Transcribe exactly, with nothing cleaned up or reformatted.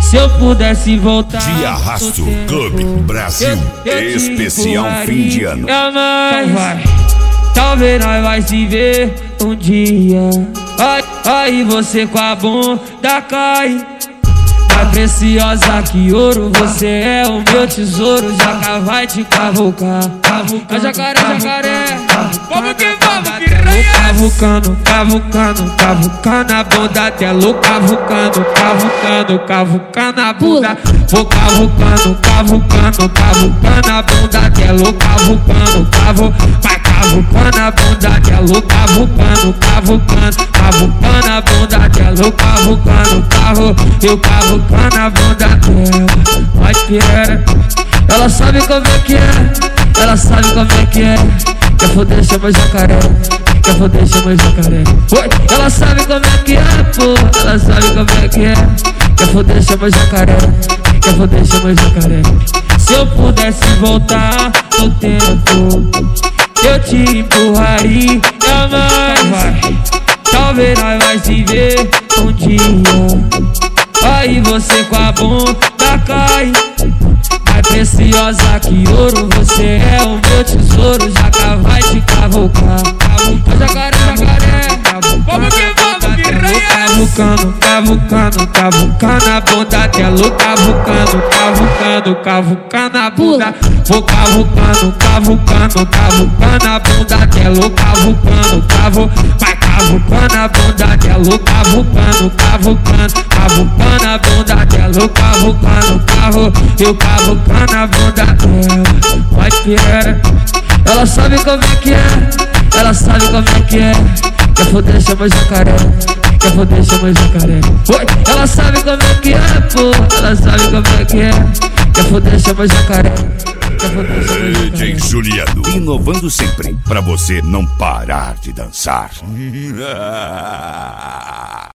Se eu pudesse voltar Te Arrasto Clube Brasil, eu, eu especial fim de ano. É mais, vai. Talvez nós vai se ver um dia. Aí, aí você com a bunda cai. Mais preciosa que ouro, você é o meu tesouro. Jaca vai te cavucar. Cavucar, jacaré, jacaré. Vamos que vamos, piranha. Cavucando, cavucando, cavucando a bunda dela. Cavucando, cavucando, cavucando a bunda. Vou cavucando, cavucando, cavucando a bunda dela. Cavucando, cavu, vai cavucando a bunda dela. Cavucando, cavucando, cavucando a bunda dela. Cavucando, cavu, eu cavucando na bunda dela. Vai piranha. Ela sabe como é que é. Ela sabe como é que é. Quer foder, chama jacaré. Quer foder, chama jacaré. Oi. Ela sabe como é que é, pô. Ela sabe como é que é. Quer foder, chama jacaré. Quer foder, chama jacaré. Se eu pudesse voltar no tempo, eu te empurraria mais. Talvez nós vai se ver um dia. Aí você com a bunda cai. Mais preciosa que ouro, você é o meu tesouro. Jaca vai te cavucar. Cavucar, jacaré, jacaré. Vamos que vamos, piranha. Cavucando, cavucando, cavucando a bunda dela. Cavucando, cavucando, cavucando a bunda. Vou cavucando, cavucando, cavucando a bunda dela. Cavucando, cavu, vai cavucando a bunda dela. Cavucando, cavucando, cavucando a bunda dela. Cavucando, cavu, eu cavucando a bunda dela. Vai piranha. Ela sabe como é que é. Ela sabe como é que é. Quer foder, chama jacaré. Quer foder, chama jacaré. Oi. Ela sabe como é que é, pô. Ela sabe como é que é. Quer foder, chama jacaré. Quer foder, chama jacaré. D J Juliano, inovando sempre pra você não parar de dançar.